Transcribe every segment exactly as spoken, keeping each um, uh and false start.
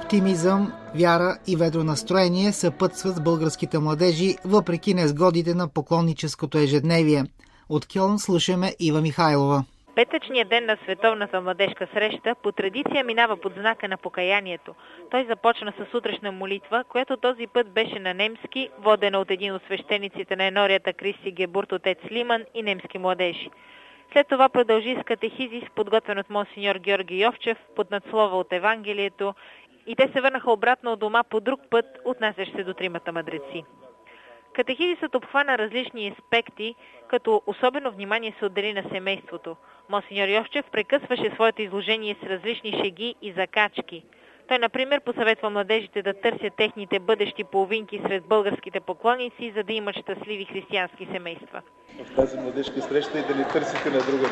Оптимизъм, вяра и ведро настроение съпътстват българските младежи, въпреки незгодите на поклонническото ежедневие. От Кьолн слушаме Ива Михайлова. Петъчният ден на Световната младежка среща по традиция минава под знака на покаянието. Той започна с сутрешна молитва, която този път беше на немски, водена от един от свещениците на енорията Кристи Гебурт, отец Лиман и немски младежи. След това продължи с катехизис, подготвен от монсеньор Георги Йовчев, под надслова от Евангелието, и те се върнаха обратно от дома по друг път, отнасящ се до тримата мъдреци. Катехизисът обхвана различни аспекти, като особено внимание се отдели на семейството. Монсеньор Йовчев прекъсваше своето изложение с различни шеги и закачки. Той, например, посъветва младежите да търсят техните бъдещи половинки сред българските поклонници, за да имат щастливи християнски семейства. В тази младежка среща и да не търсите на друга.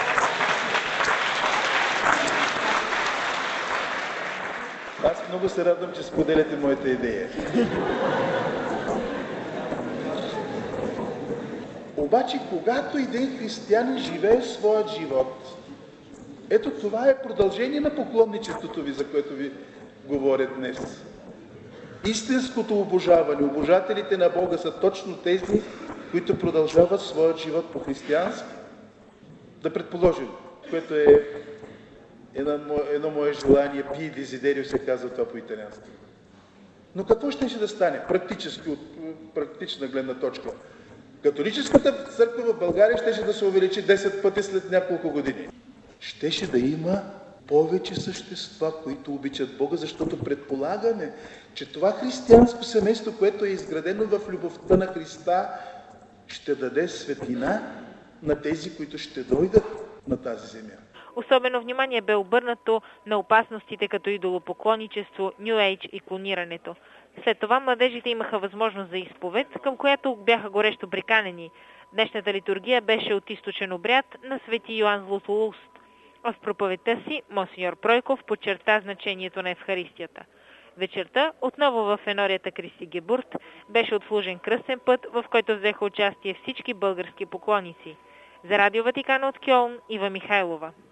Аз много се радвам, че споделяте моята идея. Обаче, когато един християнин живее своят живот, ето това е продължение на поклонничеството ви, за което ви говоря днес. Истинското обожаване, обожателите на Бога са точно тези, които продължават своят живот по християнски. Да предположим, което е едно, едно мое желание, пи дезидерио се казва това по италиански. Но какво ще ще да стане практически, от практична гледна точка? Католическата църква в България щеше да се увеличи десет пъти след няколко години. Щеше да има повече същества, които обичат Бога, защото предполагаме, че това християнско семейство, което е изградено в любовта на Христа, ще даде светлина на тези, които ще дойдат на тази земя. Особено внимание бе обърнато на опасностите като идолопоклонничество, Ню Ейдж и клонирането. След това младежите имаха възможност за изповед, към която бяха горещо приканени. Днешната литургия беше от източен обряд на свети Йоан Златоуст. А в проповедта си монсеньор Пройков подчерта значението на Евхаристията. Вечерта, отново в енорията Кристи Гебурт, беше отслужен кръстен път, в който взеха участие всички български поклонници. За Радио Ватикан от Кьолн, Ива Михайлова.